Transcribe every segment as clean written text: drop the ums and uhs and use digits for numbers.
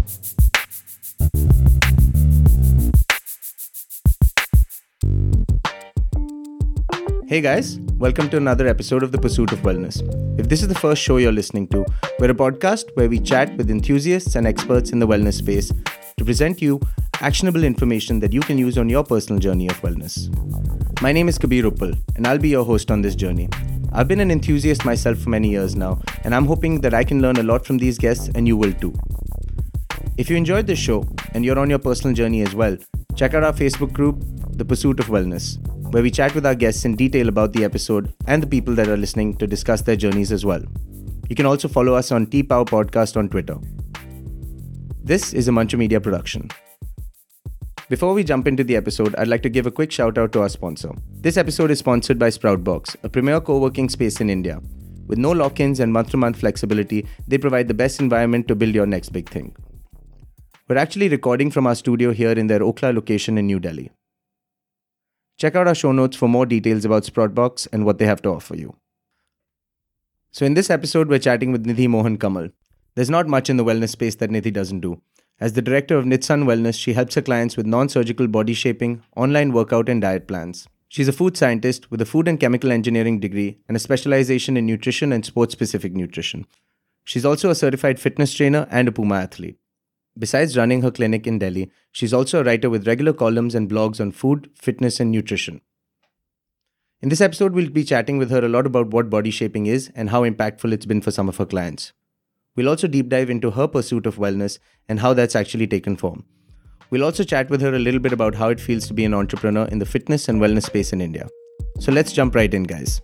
Hey guys, welcome to another episode of The Pursuit of Wellness. If this is the first show you're listening to, we're a podcast where we chat with enthusiasts and experts in the wellness space to present you actionable information that you can use on your personal journey of wellness. My name is Kabir Uppal, and I'll be your host on this journey. I've been an enthusiast myself for many years now, and I'm hoping that I can learn a lot from these guests and you will too. If you enjoyed this show and you're on your personal journey as well, check out our Facebook group, The Pursuit of Wellness, where we chat with our guests in detail about the episode and the people that are listening to discuss their journeys as well. You can also follow us on T-Power Podcast on Twitter. This is a Mantra Media production. Before we jump into the episode, I'd like to give a quick shout out to our sponsor. This episode is sponsored by Sproutbox, a premier co-working space in India. With no lock-ins and month-to-month flexibility, they provide the best environment to build your next big thing. We're actually recording from our studio here in their Okhla location in New Delhi. Check out our show notes for more details about Sproutbox and what they have to offer you. So in this episode, we're chatting with Nidhi Mohan Kamal. There's not much in the wellness space that Nidhi doesn't do. As the director of Nitsan Wellness, she helps her clients with non-surgical body shaping, online workout and diet plans. She's a food scientist with a food and chemical engineering degree and a specialization in nutrition and sports-specific nutrition. She's also a certified fitness trainer and a Puma athlete. Besides running her clinic in Delhi, she's also a writer with regular columns and blogs on food, fitness, and nutrition. In this episode, we'll be chatting with her a lot about what body shaping is and how impactful it's been for some of her clients. We'll also deep dive into her pursuit of wellness and how that's actually taken form. We'll also chat with her a little bit about how it feels to be an entrepreneur in the fitness and wellness space in India. So let's jump right in, guys.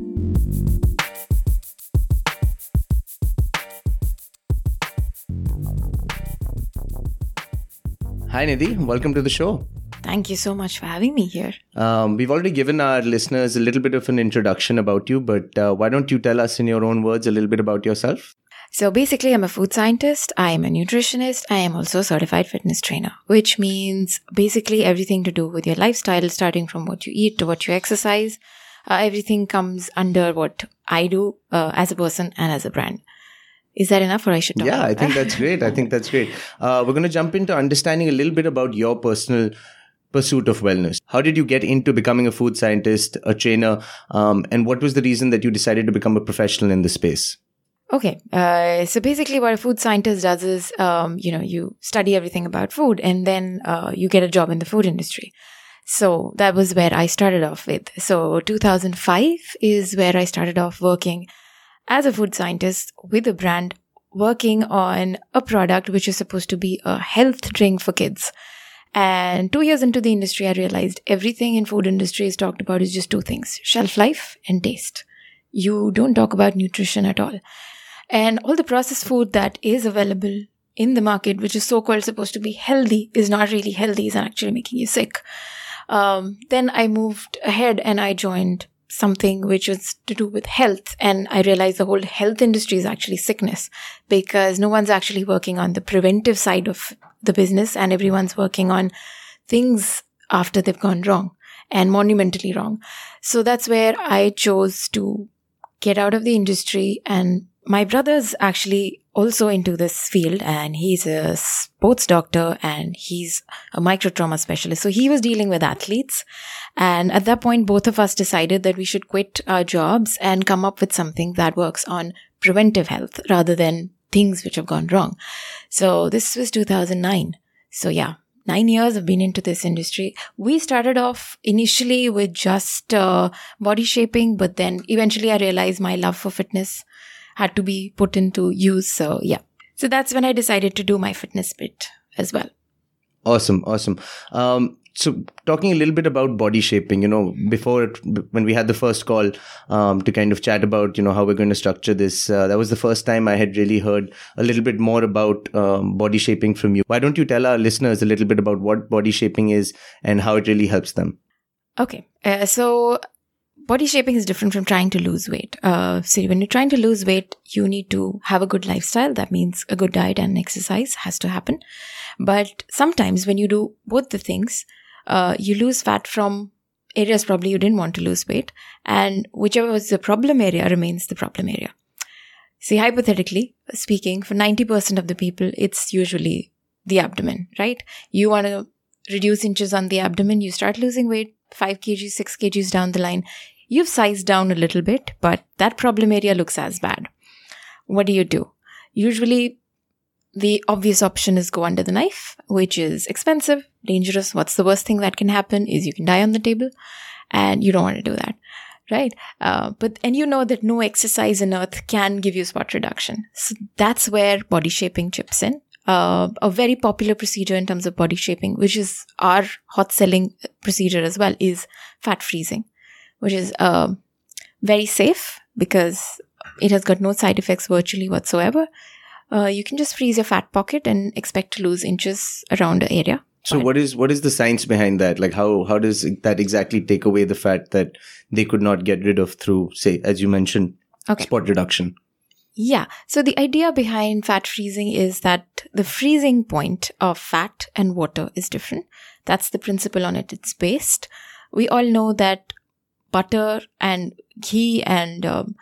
Hi Nidhi, welcome to the show. Thank you so much for having me here. We've already given our listeners a little bit of an introduction about you, but why don't you tell us in your own words a little bit about yourself? So basically, I'm a food scientist, I am a nutritionist, I am also a certified fitness trainer, which means basically everything to do with your lifestyle, starting from what you eat to what you exercise. Everything comes under what I do as a person and as a brand. Is that enough or I should talk I think that's great. We're going to jump into understanding a little bit about your personal pursuit of wellness. How did you get into becoming a food scientist, a trainer, and what was the reason that you decided to become a professional in the space? Okay. So basically what a food scientist does is, you study everything about food and then you get a job in the food industry. So that was where I started off with. So 2005 is where I started off working as a food scientist with a brand, working on a product which is supposed to be a health drink for kids. And 2 years into the industry, I realized everything in food industry is talked about is just two things: shelf life and taste. You don't talk about nutrition at all. And all the processed food that is available in the market, which is so-called supposed to be healthy, is not really healthy, is actually making you sick. Then I moved ahead and I joined something which is to do with health. And I realized the whole health industry is actually sickness, because no one's actually working on the preventive side of the business and everyone's working on things after they've gone wrong and monumentally wrong. So that's where I chose to get out of the industry. And my brother's actually also into this field, and he's a sports doctor and he's a microtrauma specialist. So he was dealing with athletes. And at that point, both of us decided that we should quit our jobs and come up with something that works on preventive health rather than things which have gone wrong. So this was 2009. So 9 years I've been into this industry. We started off initially with just body shaping, but then eventually I realized my love for fitness had to be put into use. So that's when I decided to do my fitness bit as well. Awesome. So talking a little bit about body shaping, when we had the first call to kind of chat about, how we're going to structure this, that was the first time I had really heard a little bit more about body shaping from you. Why don't you tell our listeners a little bit about what body shaping is and how it really helps them? Okay. So body shaping is different from trying to lose weight. So when you're trying to lose weight, you need to have a good lifestyle. That means a good diet and exercise has to happen. But sometimes when you do both the things, you lose fat from areas probably you didn't want to lose weight, and whichever was the problem area remains the problem area. See, hypothetically speaking, for 90% of the people, it's usually the abdomen, right? You want to reduce inches on the abdomen, you start losing weight, 5 kgs, 6 kgs down the line. You've sized down a little bit, but that problem area looks as bad. What do? Usually, the obvious option is go under the knife, which is expensive, dangerous. What's the worst thing that can happen is you can die on the table, and you don't want to do that. Right? And you know that no exercise on earth can give you spot reduction. So that's where body shaping chips in. A very popular procedure in terms of body shaping, which is our hot selling procedure as well, is fat freezing, which is very safe because it has got no side effects virtually whatsoever. You can just freeze your fat pocket and expect to lose inches around the area. So what is the science behind that? Like how does that exactly take away the fat that they could not get rid of through, say, as you mentioned, spot reduction? Yeah. So the idea behind fat freezing is that the freezing point of fat and water is different. That's the principle on it. It's based. We all know that butter and ghee and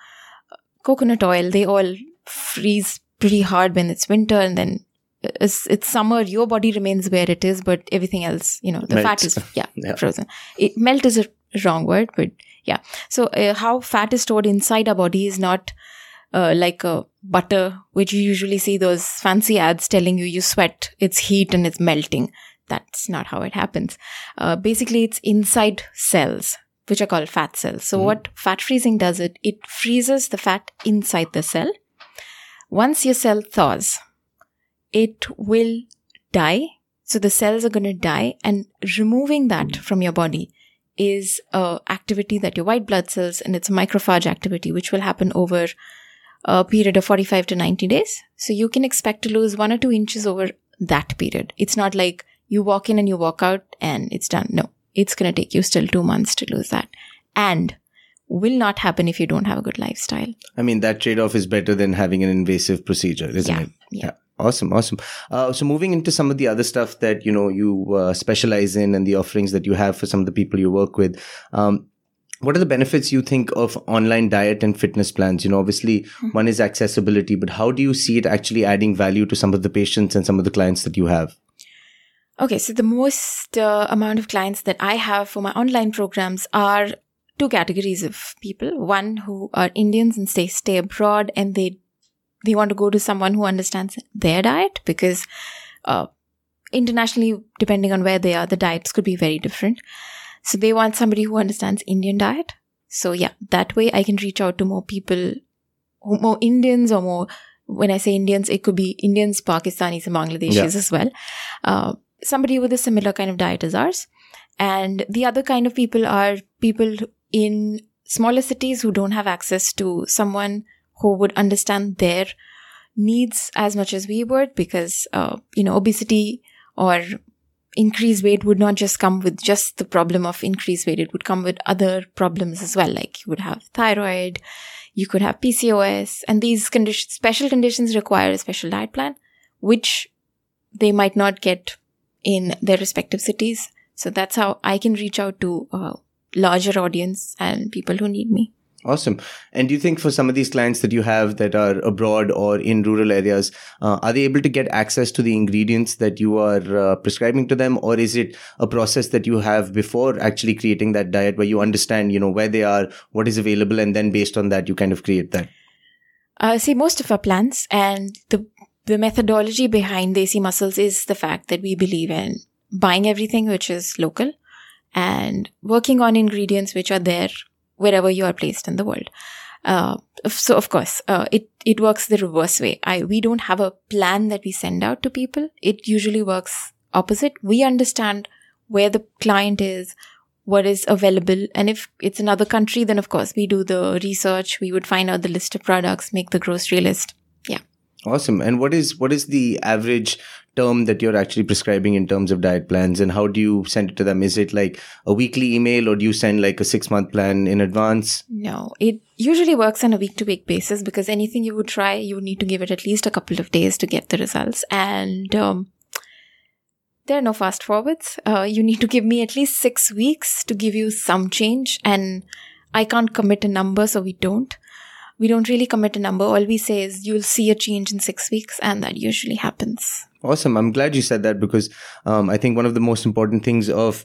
coconut oil, they all freeze pretty hard when it's winter, and then it's summer, your body remains where it is, but everything else, the fat is frozen. Melt is a wrong word, but yeah. So how fat is stored inside our body is not like a butter, which you usually see those fancy ads telling you sweat, it's heat and it's melting. That's not how it happens. Basically, it's inside cells, which are called fat cells. So what fat freezing does, it freezes the fat inside the cell. Once your cell thaws, it will die. So the cells are going to die, and removing that from your body is a activity that your white blood cells, and it's a macrophage activity, which will happen over a period of 45 to 90 days. So you can expect to lose 1 or 2 inches over that period. It's not like you walk in and you walk out and it's done. No, it's going to take you still 2 months to lose that. And will not happen if you don't have a good lifestyle. I mean, that trade-off is better than having an invasive procedure, isn't it? Yeah. Awesome. So moving into some of the other stuff that, you specialize in and the offerings that you have for some of the people you work with, what are the benefits you think of online diet and fitness plans? Obviously one is accessibility, but how do you see it actually adding value to some of the patients and some of the clients that you have? Okay. So the most amount of clients that I have for my online programs are 2 categories of people. One who are Indians and stay abroad, and they want to go to someone who understands their diet, because internationally, depending on where they are, the diets could be very different. So they want somebody who understands Indian diet. So yeah, that way I can reach out to more people, more Indians, or more, when I say Indians, it could be Indians, Pakistanis, and Bangladeshis as well. Somebody with a similar kind of diet as ours. And the other kind of people are people in smaller cities who don't have access to someone who would understand their needs as much as we would, because, obesity or increased weight would not just come with just the problem of increased weight. It would come with other problems as well. Like you would have thyroid, you could have PCOS, and these special conditions require a special diet plan, which they might not get in their respective cities. So that's how I can reach out to a larger audience and people who need me. Awesome. And do you think for some of these clients that you have that are abroad or in rural areas, are they able to get access to the ingredients that you are prescribing to them? Or is it a process that you have before actually creating that diet where you understand, where they are, what is available, and then based on that, you kind of create that? See, most of our plans and the methodology behind Desi Muscles is the fact that we believe in buying everything which is local and working on ingredients which are there wherever you are placed in the world. So of course, it works the reverse way. We don't have a plan that we send out to people. It usually works opposite. We understand where the client is, what is available. And if it's another country, then of course we do the research. We would find out the list of products, make the grocery list. Yeah. Awesome. And what is the average term that you're actually prescribing in terms of diet plans, and how do you send it to them? Is it like a weekly email, or do you send like a 6-month plan in advance? No, it usually works on a week-to-week basis, because anything you would try, you would need to give it at least a couple of days to get the results. And there are no fast forwards. You need to give me at least 6 weeks to give you some change, and I can't commit a number, so we don't. we don't really commit a number. All we say is you'll see a change in 6 weeks, and that usually happens. Awesome. I'm glad you said that because I think one of the most important things of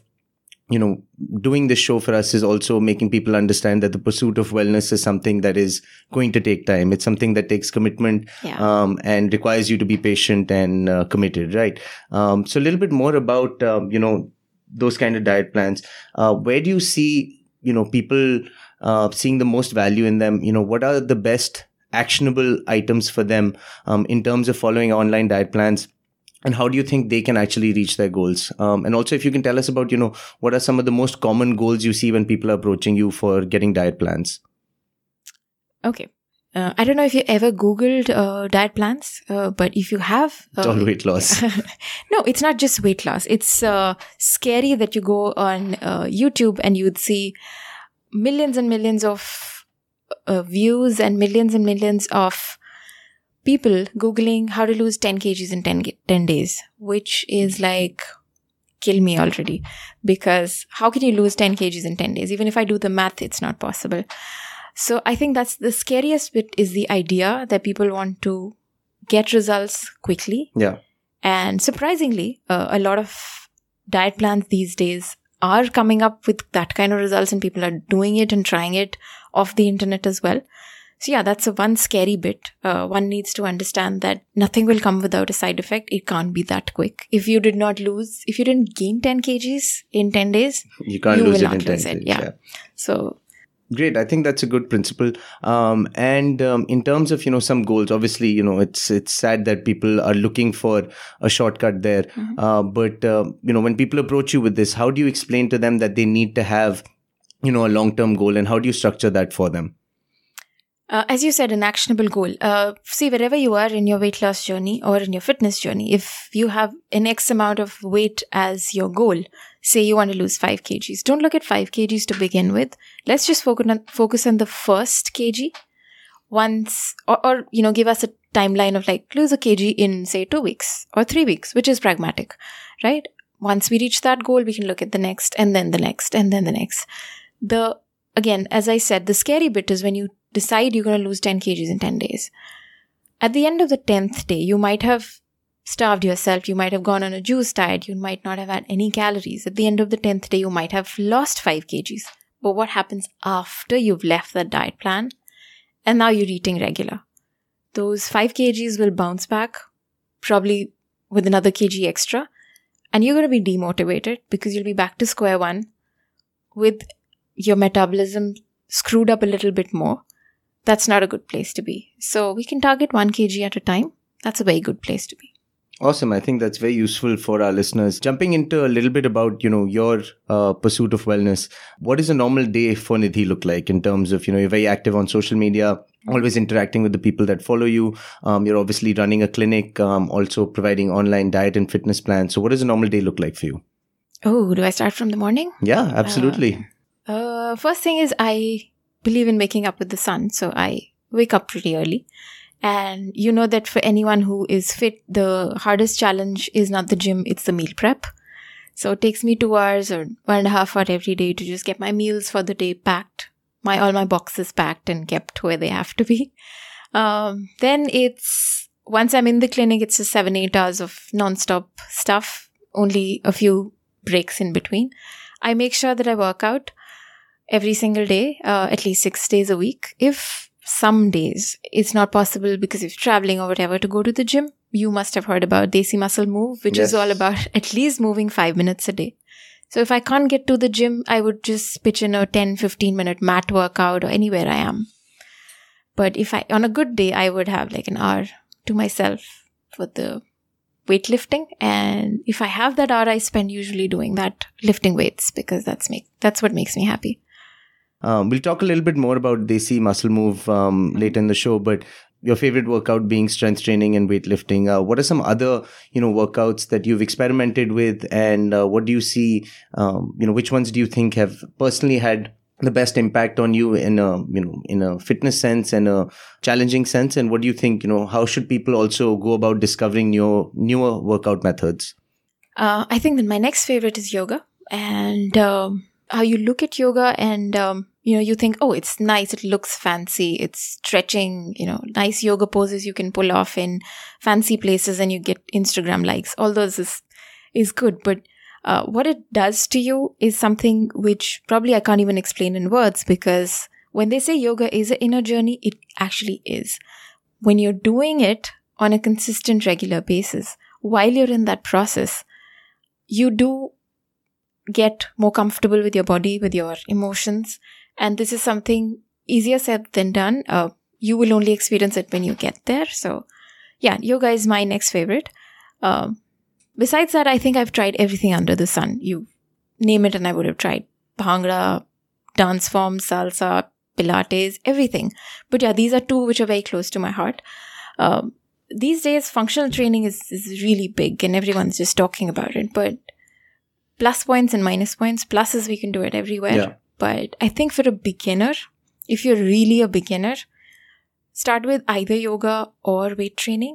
doing this show for us is also making people understand that the pursuit of wellness is something that is going to take time. It's something that takes commitment and requires you to be patient and committed, right? So a little bit more about, those kind of diet plans. Where do you see, people seeing the most value in them? What are the best actionable items for them in terms of following online diet plans? And how do you think they can actually reach their goals? And also, if you can tell us about, what are some of the most common goals you see when people are approaching you for getting diet plans? Okay. I don't know if you ever Googled diet plans, but if you have... it's all weight loss. No, it's not just weight loss. It's scary that you go on YouTube and you'd see millions and millions of views and millions of people Googling how to lose 10 kgs in 10 days, which is like, kill me already. Because how can you lose 10 kgs in 10 days? Even if I do the math, it's not possible. So I think that's the scariest bit, is the idea that people want to get results quickly. Yeah. And surprisingly, a lot of diet plans these days are coming up with that kind of results, and people are doing it and trying it off the internet as well. So yeah, that's one scary bit. One needs to understand that nothing will come without a side effect. It can't be that quick. If you didn't gain 10 kgs in 10 days, you can't lose it in 10 days. Yeah. So great. I think that's a good principle. And in terms of, some goals, obviously, it's sad that people are looking for a shortcut there. Mm-hmm. But when people approach you with this, how do you explain to them that they need to have, a long-term goal, and how do you structure that for them? As you said, an actionable goal. See, wherever you are in your weight loss journey or in your fitness journey, if you have an X amount of weight as your goal, say you want to lose 5 kgs, don't look at 5 kgs to begin with. Let's just focus on the first kg once, or give us a timeline of like lose a kg in say 2 weeks or 3 weeks, which is pragmatic, right? Once we reach that goal, we can look at the next and then the next and then the next. Again, as I said, the scary bit is when you decide you're going to lose 10 kgs in 10 days. At the end of the 10th day, you might have starved yourself. You might have gone on a juice diet. You might not have had any calories. At the end of the 10th day, you might have lost 5 kgs. But what happens after you've left that diet plan and now you're eating regular? Those 5 kgs will bounce back, probably with another kg extra. And you're going to be demotivated because you'll be back to square one with your metabolism screwed up a little bit more. That's not a good place to be. So we can target 1 kg at a time. That's a very good place to be. Awesome. I think that's very useful for our listeners. Jumping into a little bit about, your pursuit of wellness. What does a normal day for Nidhi look like in terms of, you're very active on social media, always interacting with the people that follow you. You're obviously running a clinic, also providing online diet and fitness plans. So what does a normal day look like for you? Oh, do I start from the morning? Yeah, absolutely. First thing is I believe in waking up with the sun. So I wake up pretty early. And you know that for anyone who is fit, the hardest challenge is not the gym, it's the meal prep. So it takes me 2 hours or 1.5 hours every day to just get my meals for the day packed, all my boxes packed and kept where they have to be. Then once I'm in the clinic, it's just 7-8 hours of non-stop stuff, only a few breaks in between. I make sure that I work out every single day, at least 6 days a week. If some days it's not possible because you're traveling or whatever to go to the gym, you must have heard about Desi Muscle Move, which is all about at least moving 5 minutes a day. So if I can't get to the gym, I would just pitch in a 10-15 minute mat workout or anywhere I am. But on a good day, I would have like an hour to myself for the weightlifting. And if I have that hour, I spend usually doing that, lifting weights, because that's what makes me happy. We'll talk a little bit more about Desi Muscle Move later in the show, but your favorite workout being strength training and weightlifting. What are some other, workouts that you've experimented with, and what do you see, which ones do you think have personally had the best impact on you in a fitness sense and a challenging sense? And what do you think, how should people also go about discovering newer workout methods? I think that my next favorite is yoga, and how you look at yoga and you think, oh, it's nice, it looks fancy, it's stretching, nice yoga poses you can pull off in fancy places and you get Instagram likes. All those is good. But what it does to you is something which probably I can't even explain in words, because when they say yoga is an inner journey, it actually is. When you're doing it on a consistent, regular basis, while you're in that process, you do get more comfortable with your body, with your emotions. And this is something easier said than done. You will only experience it when you get there. So yeah, yoga is my next favorite. Besides that, I think I've tried everything under the sun. You name it and I would have tried. Bhangra, dance forms, salsa, Pilates, everything. But yeah, these are two which are very close to my heart. These days, functional training is really big and everyone's just talking about it. But plus points and minus points. Pluses, we can do it everywhere. Yeah. But I think for a beginner, if you're really a beginner, start with either yoga or weight training,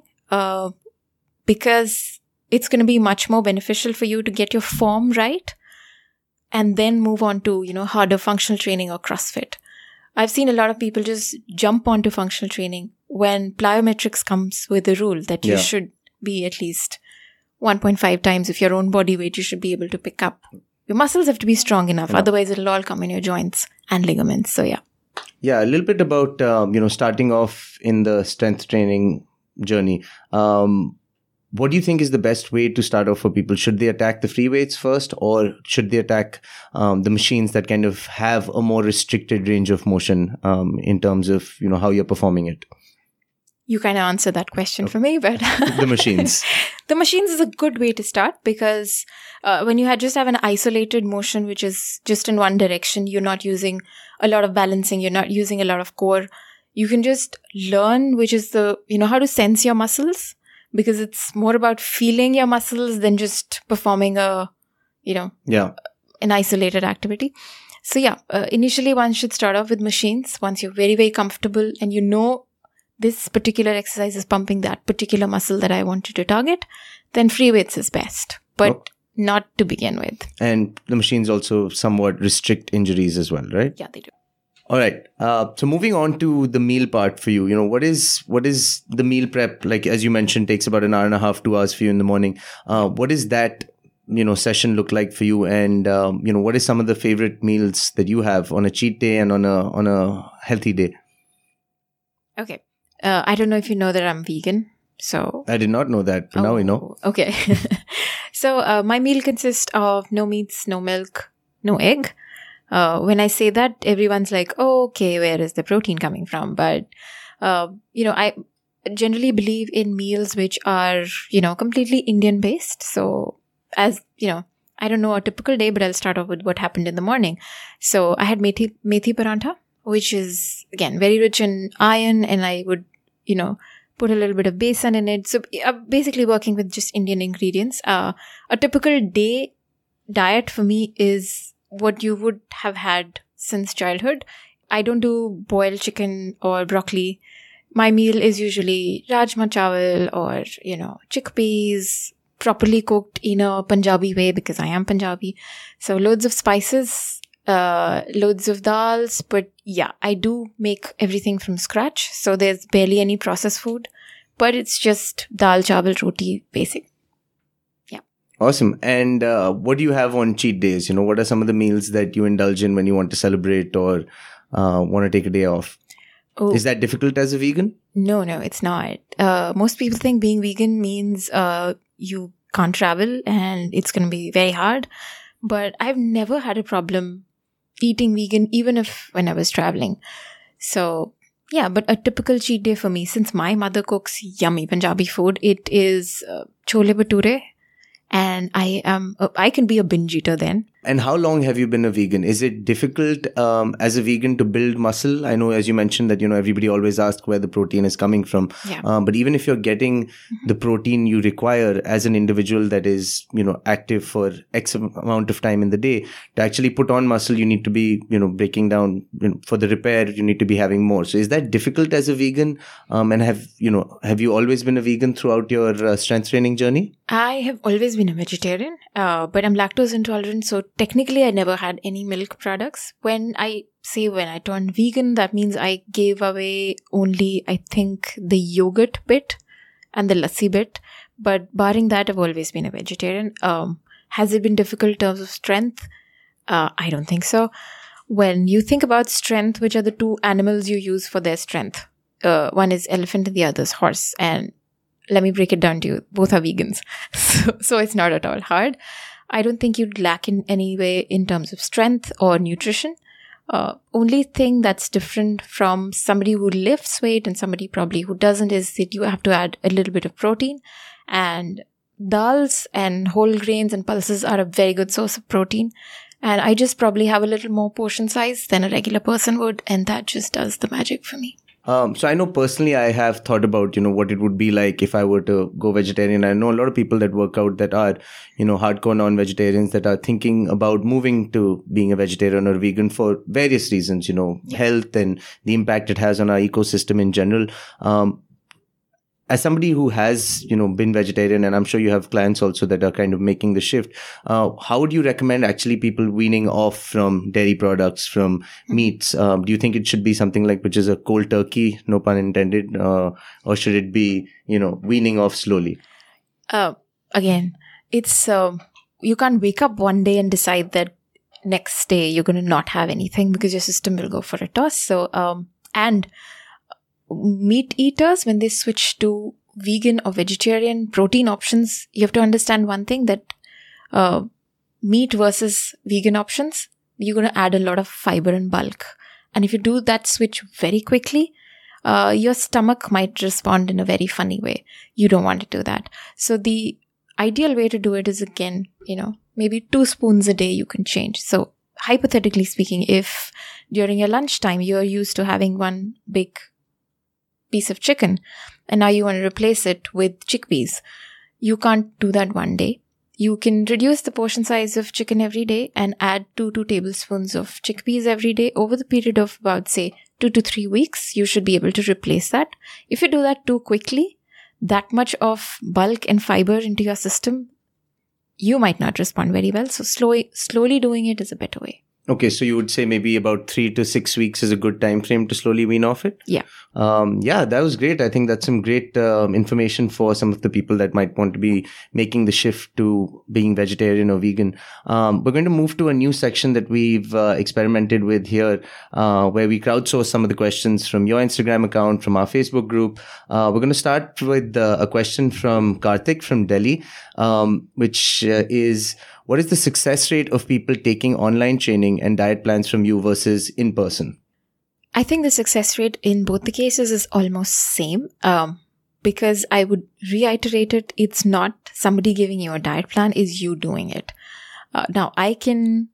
because it's going to be much more beneficial for you to get your form right and then move on to, harder functional training or CrossFit. I've seen a lot of people just jump onto functional training when plyometrics comes with a rule that you should be at least 1.5 times of your own body weight you should be able to pick up. Your muscles have to be strong enough. Otherwise, it'll all come in your joints and ligaments. So, yeah. Yeah, a little bit about, starting off in the strength training journey. What do you think is the best way to start off for people? Should they attack the free weights first, or should they attack the machines that kind of have a more restricted range of motion in terms of, how you're performing it? You kind of answered that question for me, but the machines. The machines is a good way to start, because when you just have an isolated motion, which is just in one direction, you're not using a lot of balancing, you're not using a lot of core. You can just learn, which is how to sense your muscles, because it's more about feeling your muscles than just performing an isolated activity. So yeah, initially one should start off with machines once you're very, very comfortable and this particular exercise is pumping that particular muscle that I wanted to target, then free weights is best, but not to begin with. And the machines also somewhat restrict injuries as well, right? Yeah, they do. All right. So moving on to the meal part for you, what is the meal prep? Like, as you mentioned, takes about an hour and a half, 2 hours for you in the morning. What does that, session look like for you? And, what is some of the favorite meals that you have on a cheat day and on a healthy day? Okay. I don't know if you know that I'm vegan. So I did not know that, but now we know. Okay. So my meal consists of no meats, no milk, no egg. When I say that, everyone's like, oh, okay, where is the protein coming from? But, I generally believe in meals which are, completely Indian based. So as, I don't know a typical day, but I'll start off with what happened in the morning. So I had methi parantha, which is, again, very rich in iron, and I would, put a little bit of besan in it. So basically working with just Indian ingredients. A typical day diet for me is what you would have had since childhood. I don't do boiled chicken or broccoli. My meal is usually rajma chawal or, chickpeas, properly cooked in a Punjabi way because I am Punjabi. So loads of spices, loads of dals. But yeah, I do make everything from scratch. So there's barely any processed food. But it's just dal, chawal, roti, basic. Awesome. And what do you have on cheat days? What are some of the meals that you indulge in when you want to celebrate or want to take a day off? Oh. Is that difficult as a vegan? No, it's not. Most people think being vegan means you can't travel and it's going to be very hard. But I've never had a problem eating vegan, even when I was traveling. So yeah, but a typical cheat day for me, since my mother cooks yummy Punjabi food, it is chole bhature. And I can be a binge eater then. And how long have you been a vegan? Is it difficult as a vegan to build muscle? I know, as you mentioned, that, everybody always asks where the protein is coming from. Yeah. But even if you're getting the protein you require as an individual that is, active for X amount of time in the day, to actually put on muscle, you need to be, breaking down, for the repair, you need to be having more. So is that difficult as a vegan? And have you always been a vegan throughout your strength training journey? I have always been a vegetarian, but I'm lactose intolerant. So technically, I never had any milk products. When I say when I turned vegan, that means I gave away only, I think, the yogurt bit and the lassi bit. But barring that, I've always been a vegetarian. Has it been difficult in terms of strength? I don't think so. When you think about strength, which are the two animals you use for their strength? One is elephant and the other is horse. And let me break it down to you. Both are vegans. So it's not at all hard. I don't think you'd lack in any way in terms of strength or nutrition. Only thing that's different from somebody who lifts weight and somebody probably who doesn't is that you have to add a little bit of protein. And dals and whole grains and pulses are a very good source of protein. And I just probably have a little more portion size than a regular person would. And that just does the magic for me. So I know personally I have thought about, what it would be like if I were to go vegetarian. I know a lot of people that work out that are, hardcore non-vegetarians that are thinking about moving to being a vegetarian or vegan for various reasons, health and the impact it has on our ecosystem in general. As somebody who has, been vegetarian, and I'm sure you have clients also that are kind of making the shift, how would you recommend actually people weaning off from dairy products, from meats? Do you think it should be something like, which is a cold turkey, no pun intended, or should it be, weaning off slowly? Again, it's, you can't wake up one day and decide that next day you're going to not have anything because your system will go for a toss. So, and meat eaters, when they switch to vegan or vegetarian protein options, you have to understand one thing, that meat versus vegan options, you're going to add a lot of fiber and bulk. And if you do that switch very quickly, your stomach might respond in a very funny way. You don't want to do that. So the ideal way to do it is, again, maybe 2 spoons a day you can change. So hypothetically speaking, if during your lunchtime you're used to having one big piece of chicken and now you want to replace it with chickpeas, you can't do that one day. You can reduce the portion size of chicken every day and add 2 tablespoons of chickpeas every day. Over the period of about, say, 2 to 3 weeks, you should be able to replace that. If you do that too quickly, that much of bulk and fiber into your system, you might not respond very well. So slowly doing it is a better way. Okay, so you would say maybe about 3 to 6 weeks is a good time frame to slowly wean off it? Yeah. That was great. I think that's some great information for some of the people that might want to be making the shift to being vegetarian or vegan. We're going to move to a new section that we've experimented with here, where we crowdsource some of the questions from your Instagram account, from our Facebook group. We're going to start with a question from Karthik from Delhi, which is, what is the success rate of people taking online training and diet plans from you versus in person? I think the success rate in both the cases is almost same, because I would reiterate it. It's not somebody giving you a diet plan, is you doing it. Now, I can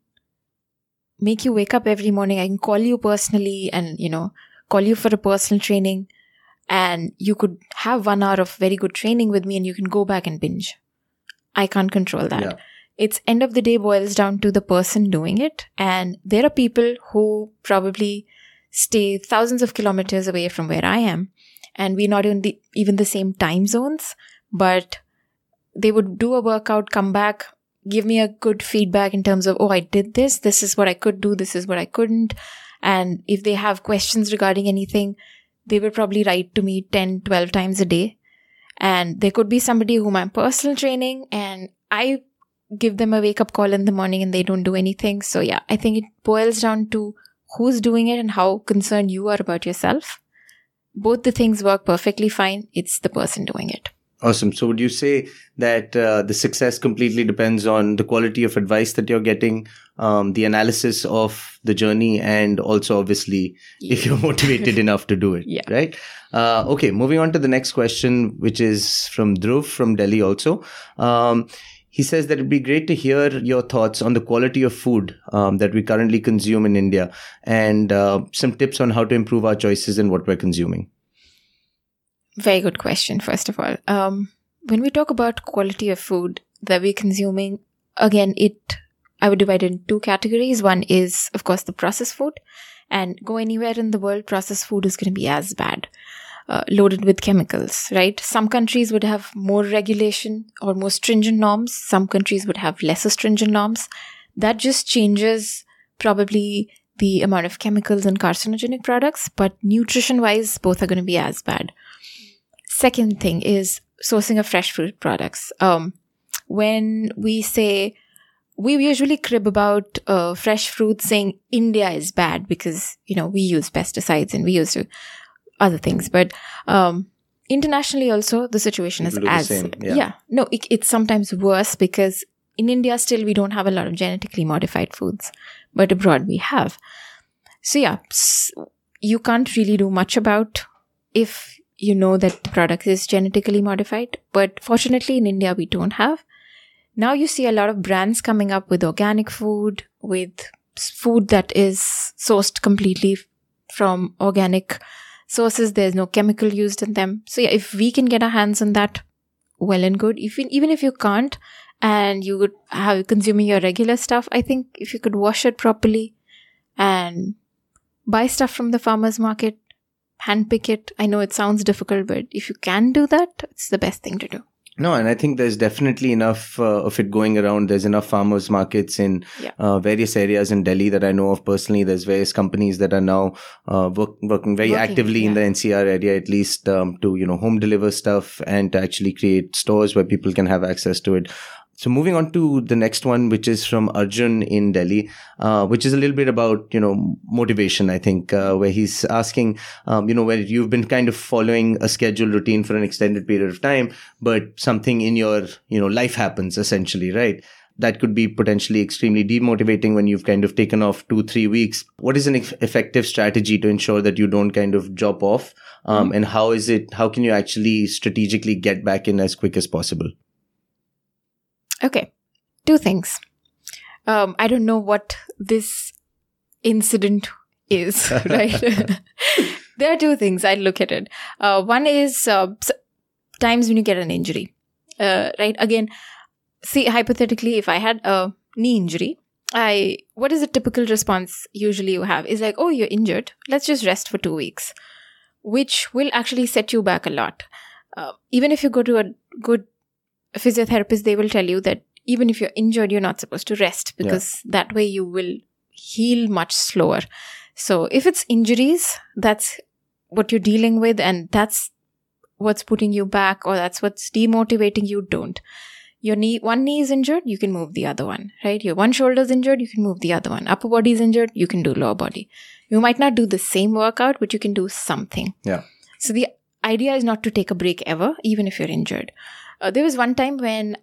make you wake up every morning. I can call you personally and, call you for a personal training, and you could have 1 hour of very good training with me and you can go back and binge. I can't control that. Yeah. It's end of the day boils down to the person doing it. And there are people who probably stay thousands of kilometers away from where I am. And we're not in even the same time zones, but they would do a workout, come back, give me a good feedback in terms of, oh, I did this. This is what I could do. This is what I couldn't. And if they have questions regarding anything, they will probably write to me 10, 12 times a day. And there could be somebody whom I'm personal training and I give them a wake-up call in the morning and they don't do anything. So yeah, I think it boils down to who's doing it and how concerned you are about yourself. Both the things work perfectly fine. It's the person doing it. Awesome. So would you say that the success completely depends on the quality of advice that you're getting, the analysis of the journey, and also obviously if you're motivated enough to do it, right? Okay, moving on to the next question, which is from Dhruv from Delhi also. He says that it'd be great to hear your thoughts on the quality of food that we currently consume in India, and some tips on how to improve our choices in what we're consuming. Very good question, first of all. When we talk about quality of food that we're consuming, again, I would divide it in 2 categories. One is, of course, the processed food. And go anywhere in the world, processed food is going to be as bad. Loaded with chemicals, right? Some countries would have more regulation or more stringent norms. Some countries would have lesser stringent norms. That just changes probably the amount of chemicals and carcinogenic products, but nutrition-wise, both are going to be as bad. Second thing is sourcing of fresh fruit products. When we usually crib about fresh fruit saying India is bad because, we use pesticides and we use other things. But internationally also, the situation is as... same, No, it's sometimes worse because in India still we don't have a lot of genetically modified foods. But abroad we have. So you can't really do much about if you know that the product is genetically modified. But fortunately in India we don't have. Now you see a lot of brands coming up with organic food, with food that is sourced completely from organic sources. There's no chemical used in them. So if we can get our hands on that, well and good. Even if you can't and you would have consuming your regular stuff, I think if you could wash it properly and buy stuff from the farmer's market, handpick it. I know it sounds difficult, but if you can do that, it's the best thing to do. No, and I think there's definitely enough of it going around. There's enough farmers markets in various areas in Delhi that I know of personally. There's various companies that are now working very actively in the NCR area, at least to home deliver stuff and to actually create stores where people can have access to it. So moving on to the next one, which is from Arjun in Delhi, which is a little bit about, motivation, I think, where he's asking, where you've been kind of following a scheduled routine for an extended period of time, but something in your, life happens essentially, right? That could be potentially extremely demotivating when you've kind of taken off 2-3 weeks. What is an effective strategy to ensure that you don't kind of drop off? And how can you actually strategically get back in as quick as possible? Okay, 2 things. I don't know what this incident is, right? There are 2 things I look at it. One is times when you get an injury, right? Again, see, hypothetically, if I had a knee injury, what is the typical response usually you have? Is like, oh, you're injured. Let's just rest for 2 weeks, which will actually set you back a lot. Even if you go to a good physiotherapist, they will tell you that even if you're injured, you're not supposed to rest because that way you will heal much slower. So if it's injuries, that's what you're dealing with and that's what's putting you back or that's what's demotivating you, don't. One knee is injured, you can move the other one, right? Your one shoulder is injured, you can move the other one. Upper body is injured, you can do lower body. You might not do the same workout, but you can do something. Yeah. So the idea is not to take a break ever, even if you're injured. There was one time when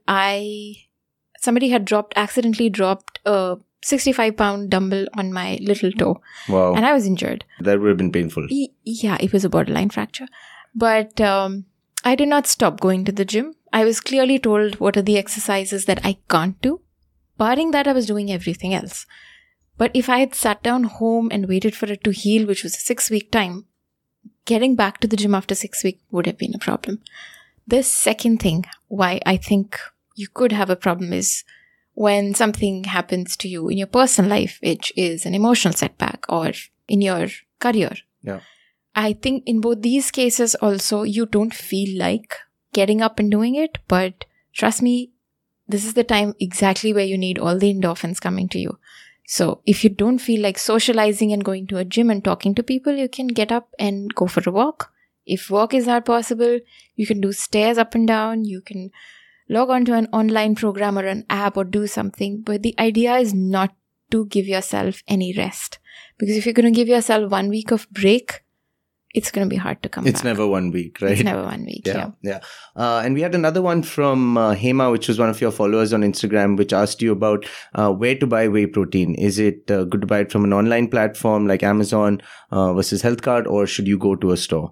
somebody had accidentally dropped a 65-pound dumbbell on my little toe. Wow. And I was injured. That would have been painful. Yeah, it was a borderline fracture. But I did not stop going to the gym. I was clearly told what are the exercises that I can't do. Barring that, I was doing everything else. But if I had sat down home and waited for it to heal, which was a 6-week time, getting back to the gym after 6 weeks would have been a problem. The second thing why I think you could have a problem is when something happens to you in your personal life, which is an emotional setback or in your career. Yeah. I think in both these cases also, you don't feel like getting up and doing it. But trust me, this is the time exactly where you need all the endorphins coming to you. So if you don't feel like socializing and going to a gym and talking to people, you can get up and go for a walk. If walk is not possible, you can do stairs up and down. You can log on to an online program or an app or do something. But the idea is not to give yourself any rest. Because if you're going to give yourself 1 week of break, it's going to be hard to come back. It's never 1 week, right? It's never 1 week, yeah. And we had another one from Hema, which was one of your followers on Instagram, which asked you about where to buy whey protein. Is it good to buy it from an online platform like Amazon versus HealthCart, or should you go to a store?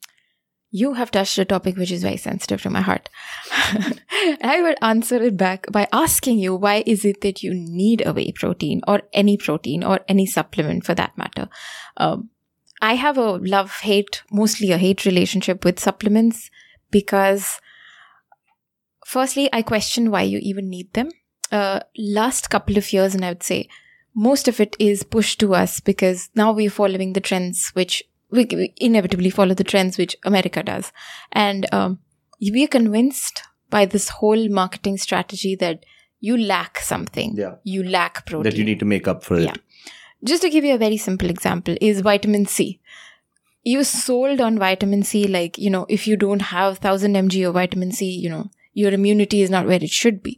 You have touched a topic which is very sensitive to my heart. I would answer it back by asking you, why is it that you need a whey protein or any supplement for that matter? I have a love-hate, mostly a hate relationship with supplements because firstly, I question why you even need them. Last couple of years, and I would say most of it is pushed to us because now we're following the trends which we inevitably follow the trends which America does. And we are convinced by this whole marketing strategy that you lack something. Yeah. You lack protein. That you need to make up for it. Yeah. just to give you a very simple example, is vitamin C. You sold on vitamin C like, if you don't have 1000 mg of vitamin C, your immunity is not where it should be.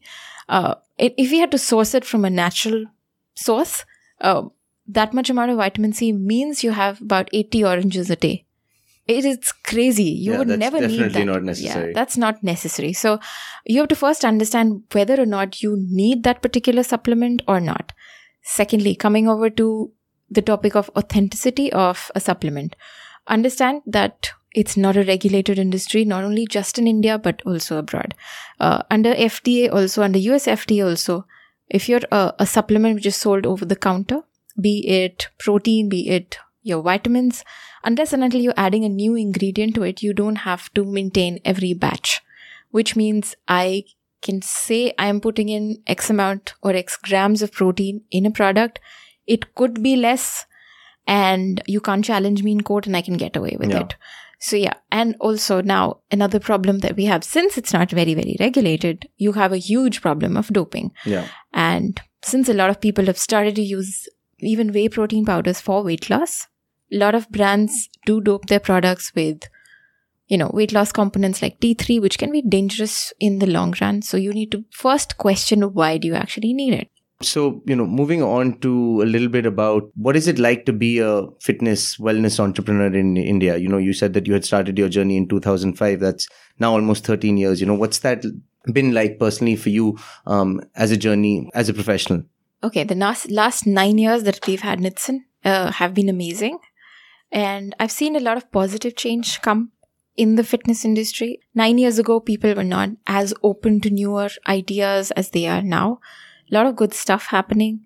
If we had to source it from a natural source, that much amount of vitamin C means you have about 80 oranges a day. It is crazy. You would never need that. Definitely not necessary. Yeah, that's not necessary. So you have to first understand whether or not you need that particular supplement or not. Secondly, coming over to the topic of authenticity of a supplement, understand that it's not a regulated industry, not only just in India, but also abroad. Under FDA also, under US FDA also, if you're a supplement which is sold over the counter, be it protein, be it your vitamins, unless and until you're adding a new ingredient to it, you don't have to maintain every batch, which means I can say I am putting in X amount or X grams of protein in a product. It could be less and you can't challenge me in court and I can get away with it. So yeah, and also now another problem that we have, since it's not very, very regulated, you have a huge problem of doping. Yeah. And since a lot of people have started to use even whey protein powders for weight loss, a lot of brands do dope their products with, weight loss components like T3, which can be dangerous in the long run. So you need to first question, why do you actually need it? So, moving on to a little bit about what is it like to be a fitness wellness entrepreneur in India? You said that you had started your journey in 2005. That's now almost 13 years. What's that been like personally for you as a journey, as a professional? Okay, the last 9 years that we've had Nitsan have been amazing. And I've seen a lot of positive change come in the fitness industry. 9 years ago, people were not as open to newer ideas as they are now. A lot of good stuff happening.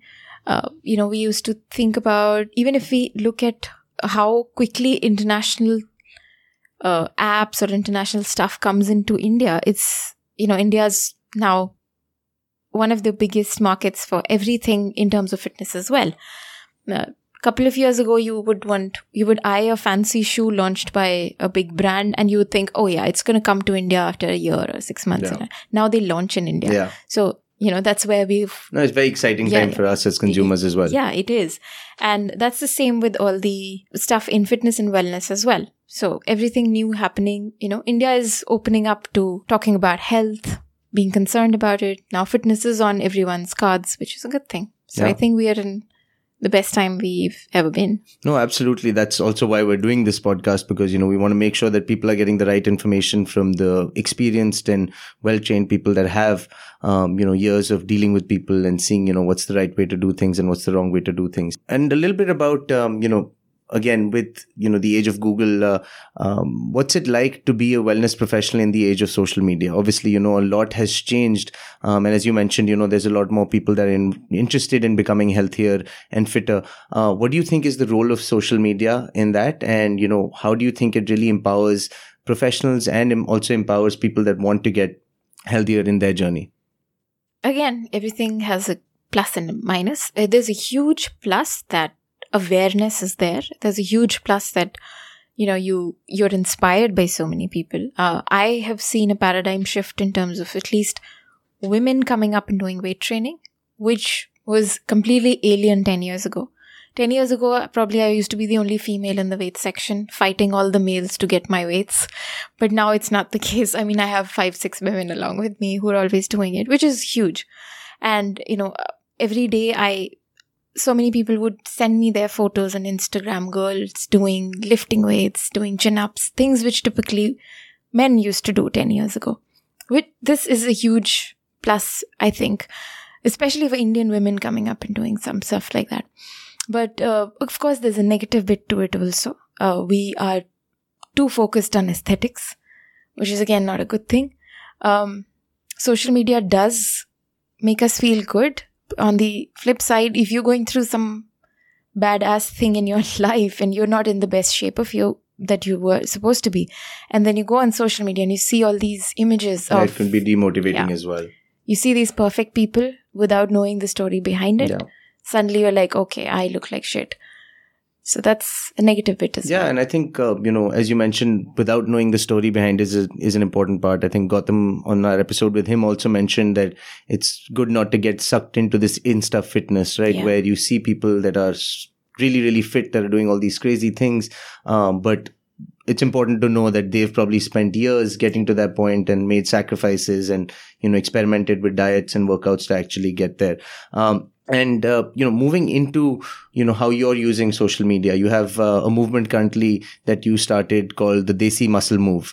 We used to think about, even if we look at how quickly international apps or international stuff comes into India, it's, India's now one of the biggest markets for everything in terms of fitness as well. Couple of years ago, you would eye a fancy shoe launched by a big brand and you would think, oh yeah, it's going to come to India after a year or 6 months. Yeah. Now they launch in India. Yeah. So, that's where it's a very exciting time for us as consumers as well. Yeah, it is. And that's the same with all the stuff in fitness and wellness as well. So everything new happening, India is opening up to talking about health, being concerned about it. Now fitness is on everyone's cards, which is a good thing. So I think we are in the best time we've ever been. No, absolutely. That's also why we're doing this podcast, because, we want to make sure that people are getting the right information from the experienced and well-trained people that have, years of dealing with people and seeing, what's the right way to do things and what's the wrong way to do things. And a little bit about, again, with, the age of Google, what's it like to be a wellness professional in the age of social media? Obviously, a lot has changed. And as you mentioned, there's a lot more people that are interested in becoming healthier and fitter. What do you think is the role of social media in that? And, how do you think it really empowers professionals and also empowers people that want to get healthier in their journey? Again, everything has a plus and a minus. There's a huge plus that awareness is there. There's a huge plus that, you're inspired by so many people. I have seen a paradigm shift in terms of at least women coming up and doing weight training, which was completely alien 10 years ago. 10 years ago, probably I used to be the only female in the weight section, fighting all the males to get my weights. But now it's not the case. I mean, I have 5-6 women along with me who are always doing it, which is huge. And, every day so many people would send me their photos on Instagram, girls doing lifting weights, doing chin-ups, things which typically men used to do 10 years ago. This is a huge plus, I think, especially for Indian women coming up and doing some stuff like that. But of course, there's a negative bit to it also. We are too focused on aesthetics, which is again not a good thing. Social media does make us feel good. On the flip side, if you're going through some badass thing in your life and you're not in the best shape of you that you were supposed to be, and then you go on social media and you see all these images it can be demotivating as well. You see these perfect people without knowing the story behind it. Suddenly you're like, okay, I look like shit. So that's a negative bit as well. Yeah, and I think, as you mentioned, without knowing the story behind it is an important part. I think Gautam, on our episode with him, also mentioned that it's good not to get sucked into this Insta fitness, right? Yeah. Where you see people that are really, really fit, that are doing all these crazy things. But it's important to know that they've probably spent years getting to that point and made sacrifices and, experimented with diets and workouts to actually get there. Moving into, how you're using social media, you have a movement currently that you started called the Desi Muscle Move.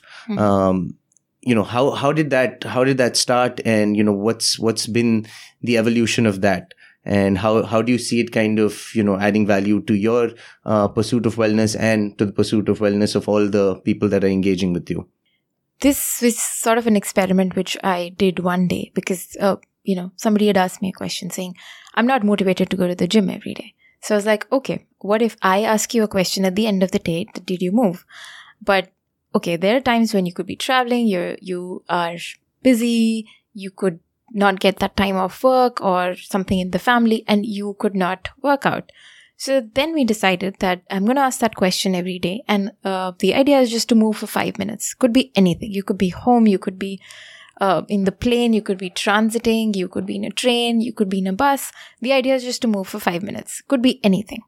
Mm-hmm. How did that start, and, what's been the evolution of that? And how do you see it kind of, adding value to your pursuit of wellness and to the pursuit of wellness of all the people that are engaging with you? This was sort of an experiment which I did one day because, somebody had asked me a question saying, I'm not motivated to go to the gym every day. So I was like, okay, what if I ask you a question at the end of the day, did you move? But okay, there are times when you could be traveling, you are busy, you could not get that time off work or something in the family, and you could not work out. So then we decided that I'm going to ask that question every day. And the idea is just to move for 5 minutes. Could be anything. You could be home. You could be in the plane. You could be transiting. You could be in a train. You could be in a bus. The idea is just to move for 5 minutes. Could be anything.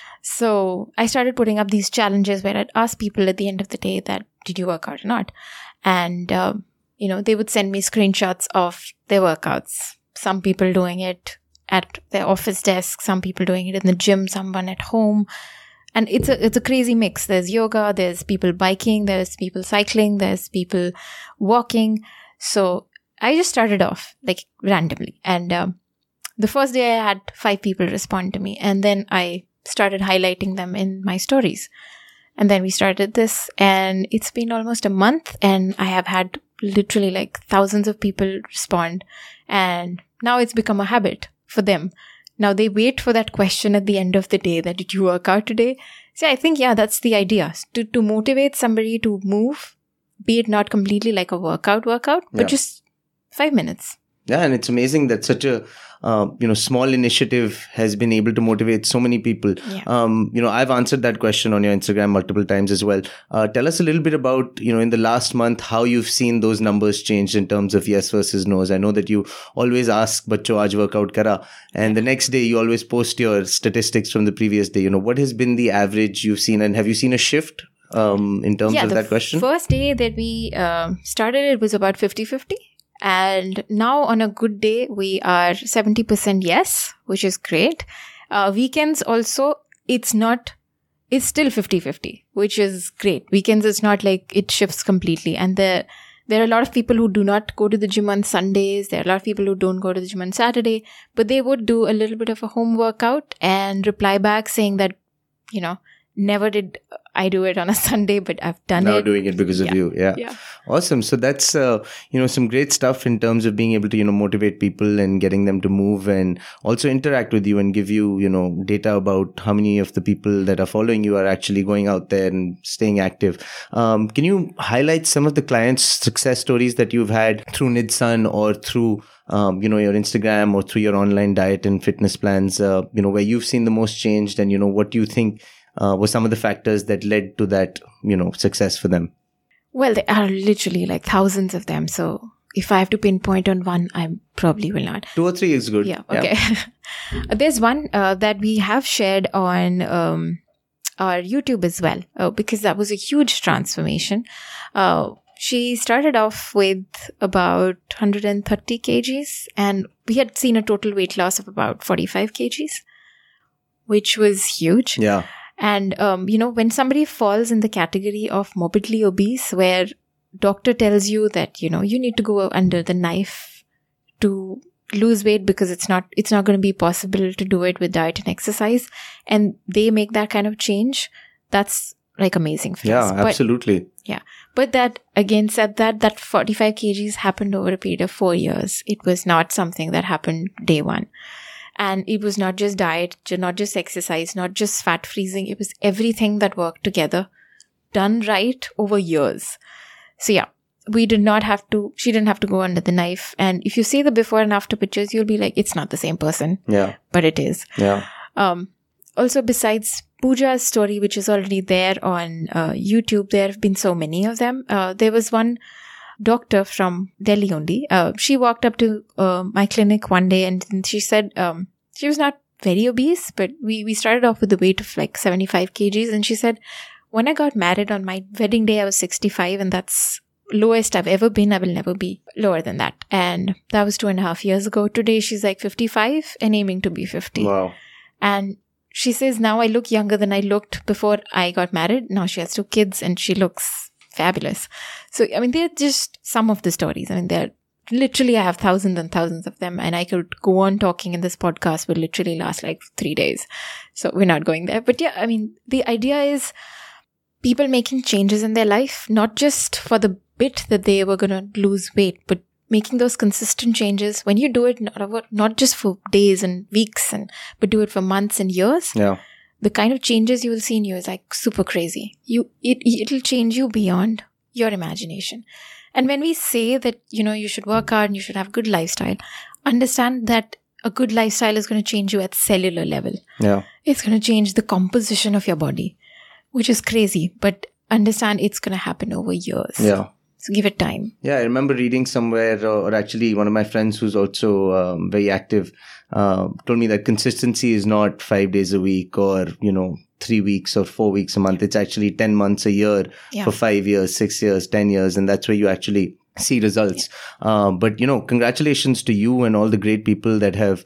So I started putting up these challenges where I'd ask people at the end of the day that, did you work out or not? And, they would send me screenshots of their workouts. Some people doing it at their office desk, some people doing it in the gym, someone at home. And it's a crazy mix. There's yoga, there's people biking, there's people cycling, there's people walking. So I just started off like randomly. And the first day I had 5 people respond to me. And then I started highlighting them in my stories. And then we started this, and it's been almost a month, and I have had literally like thousands of people respond. And now it's become a habit for them. Now they wait for that question at the end of the day that, did you work out today? So I think, that's the idea. To motivate somebody to move, be it not completely like a workout, but just 5 minutes. Yeah, and it's amazing that such a small initiative has been able to motivate so many people. Yeah. I've answered that question on your Instagram multiple times as well. Tell us a little bit about, in the last month, how you've seen those numbers change in terms of yes versus no's. I know that you always ask, "Bachcho, aaj workout kara," and the next day you always post your statistics from the previous day. What has been the average you've seen, and have you seen a shift in terms of that question? The first day that we started, it was about 50-50. And now on a good day, we are 70% yes, which is great. Weekends also, it's still 50-50, which is great. Weekends, it's not like it shifts completely. And there are a lot of people who do not go to the gym on Sundays. There are a lot of people who don't go to the gym on Saturday, but they would do a little bit of a home workout and reply back saying that, never did I do it on a Sunday, but I've done now it. Doing it because of you. Yeah. Awesome. So that's, some great stuff in terms of being able to, motivate people and getting them to move and also interact with you and give you, data about how many of the people that are following you are actually going out there and staying active. Can you highlight some of the clients' success stories that you've had through Nidsun or through your Instagram or through your online diet and fitness plans, where you've seen the most changed, and, what do you think were some of the factors that led to that, success for them? Well, there are literally like thousands of them. So if I have to pinpoint on one, I probably will not. 2 or 3 is good. Yeah. Okay. There's one that we have shared on our YouTube as well, because that was a huge transformation. She started off with about 130 kgs, and we had seen a total weight loss of about 45 kgs, which was huge. Yeah. And, when somebody falls in the category of morbidly obese, where doctor tells you that, you need to go under the knife to lose weight because it's not going to be possible to do it with diet and exercise, and they make that kind of change, that's like amazing for us. Yeah, absolutely. But that, again, said that 45 kgs happened over a period of 4 years. It was not something that happened day one. And it was not just diet, not just exercise, not just fat freezing. It was everything that worked together, done right over years. So she didn't have to go under the knife. And if you see the before and after pictures, you'll be like, it's not the same person. Yeah. But it is. Yeah. Also, besides Pooja's story, which is already there on YouTube, there have been so many of them. There was one doctor from Delhi only. She walked up to my clinic one day and she said she was not very obese, but we started off with a weight of like 75 kgs. And she said, when I got married on my wedding day, I was 65, and that's lowest I've ever been. I will never be lower than that. And that was 2.5 years ago. Today, she's like 55 and aiming to be 50. Wow. And she says, now I look younger than I looked before I got married. Now she has 2 kids and she looks fabulous. So, I mean, they're just some of the stories. I mean, they're literally, I have thousands and thousands of them, and I could go on talking, and this podcast would literally last like 3 days. So we're not going there. But yeah, I mean, the idea is people making changes in their life, not just for the bit that they were going to lose weight, but making those consistent changes. When you do it, not just for days and weeks, but do it for months and years, the kind of changes you will see in you is like super crazy. It'll change you beyond your imagination. And when we say that, you should work hard and you should have a good lifestyle, understand that a good lifestyle is going to change you at cellular level. Yeah. It's going to change the composition of your body, which is crazy, but understand it's going to happen over years. Yeah. So give it time. Yeah, I remember reading somewhere, or actually one of my friends who's also very active told me that consistency is not 5 days a week or, 3 weeks or 4 weeks a month. It's actually 10 months a year for 5 years, 6 years, 10 years. And that's where you actually see results. But, congratulations to you and all the great people that have,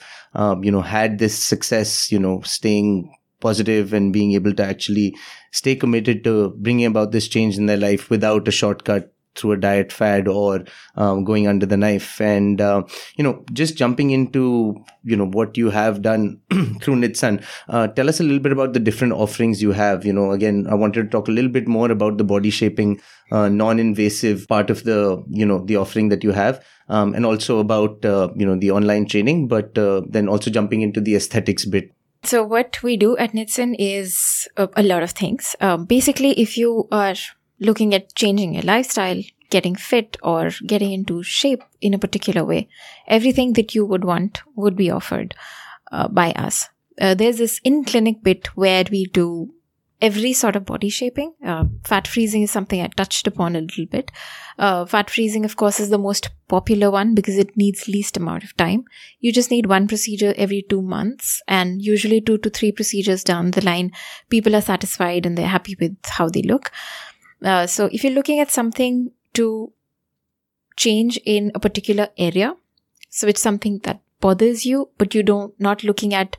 had this success, staying positive and being able to actually stay committed to bringing about this change in their life without a shortcut through a diet fad or going under the knife. And, just jumping into, what you have done through Nitsan, tell us a little bit about the different offerings you have. Again, I wanted to talk a little bit more about the body shaping, non-invasive part of the, the offering that you have, and also about, the online training, but then also jumping into the aesthetics bit. So what we do at Nitsan is a lot of things. Basically, if you are looking at changing your lifestyle, getting fit or getting into shape in a particular way, everything that you would want would be offered by us. There's this in-clinic bit where we do every sort of body shaping. Fat freezing is something I touched upon a little bit. Fat freezing, of course, is the most popular one because it needs least amount of time. You just need one procedure every 2 months, and usually 2 to 3 procedures down the line, people are satisfied and they're happy with how they look. So if you're looking at something to change in a particular area, so it's something that bothers you, but not looking at,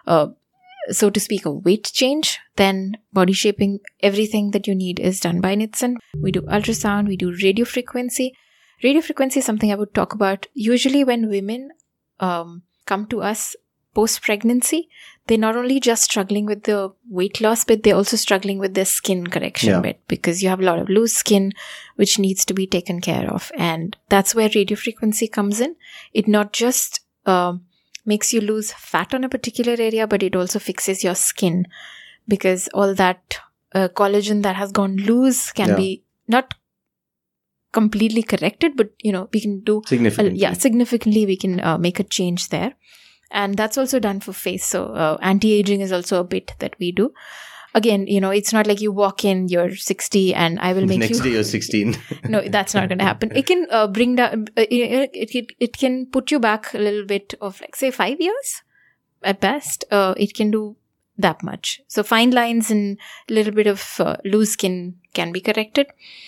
so to speak, a weight change, then body shaping, everything that you need is done by Nitsan. We do ultrasound, we do radio frequency. Radio frequency is something I would talk about. Usually when women come to us post-pregnancy, they're not only just struggling with the weight loss bit, they're also struggling with the skin correction bit, because you have a lot of loose skin which needs to be taken care of. And that's where radio frequency comes in. It not just makes you lose fat on a particular area, but it also fixes your skin, because all that collagen that has gone loose can be not completely corrected, but we can do significantly we can make a change there. And that's also done for face. So anti-aging is also a bit that we do. Again, it's not like you walk in, you're 60 and I will make next day you're 16. No, that's not going to happen. It can bring down, it can put you back a little bit of like say 5 years at best. It can do that much. So fine lines and a little bit of loose skin can be corrected.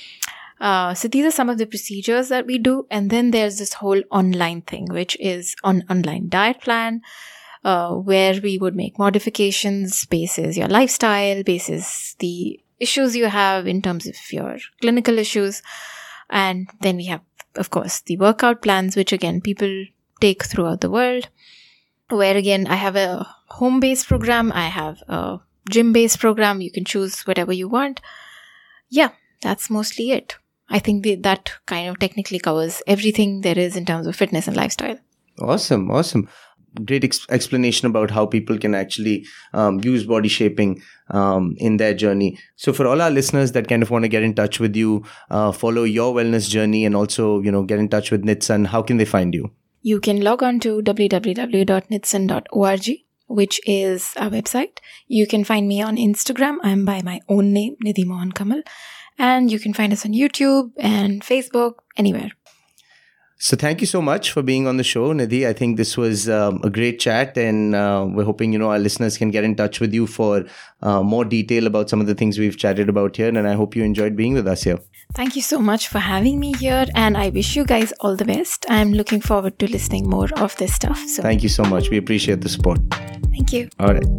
So these are some of the procedures that we do. And then there's this whole online thing, which is an online diet plan, where we would make modifications basis your lifestyle, basis the issues you have in terms of your clinical issues. And then we have, of course, the workout plans, which again, people take throughout the world, where again, I have a home-based program. I have a gym-based program. You can choose whatever you want. Yeah, that's mostly it. I think that kind of technically covers everything there is in terms of fitness and lifestyle. Awesome. Great explanation about how people can actually use body shaping in their journey. So for all our listeners that kind of want to get in touch with you, follow your wellness journey and also, get in touch with Nitsan, how can they find you? You can log on to www.nitsan.org, which is our website. You can find me on Instagram. I'm by my own name, Nidhi Mohan Kamal. And you can find us on YouTube and Facebook, anywhere. So thank you so much for being on the show, Nidhi. I think this was a great chat, and we're hoping, our listeners can get in touch with you for more detail about some of the things we've chatted about here. And I hope you enjoyed being with us here. Thank you so much for having me here, and I wish you guys all the best. I'm looking forward to listening more of this stuff. So thank you so much. We appreciate the support. Thank you. All right.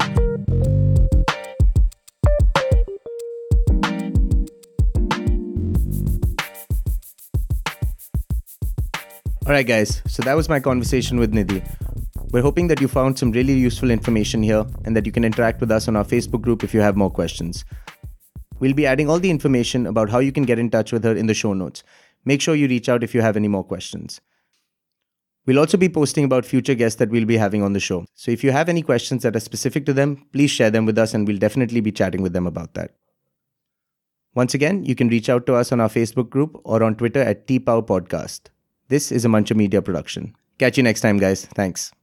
All right, guys. So that was my conversation with Nidhi. We're hoping that you found some really useful information here and that you can interact with us on our Facebook group if you have more questions. We'll be adding all the information about how you can get in touch with her in the show notes. Make sure you reach out if you have any more questions. We'll also be posting about future guests that we'll be having on the show. So if you have any questions that are specific to them, please share them with us and we'll definitely be chatting with them about that. Once again, you can reach out to us on our Facebook group or on Twitter at TPOW Podcast. This is a Mancha Media production. Catch you next time, guys. Thanks.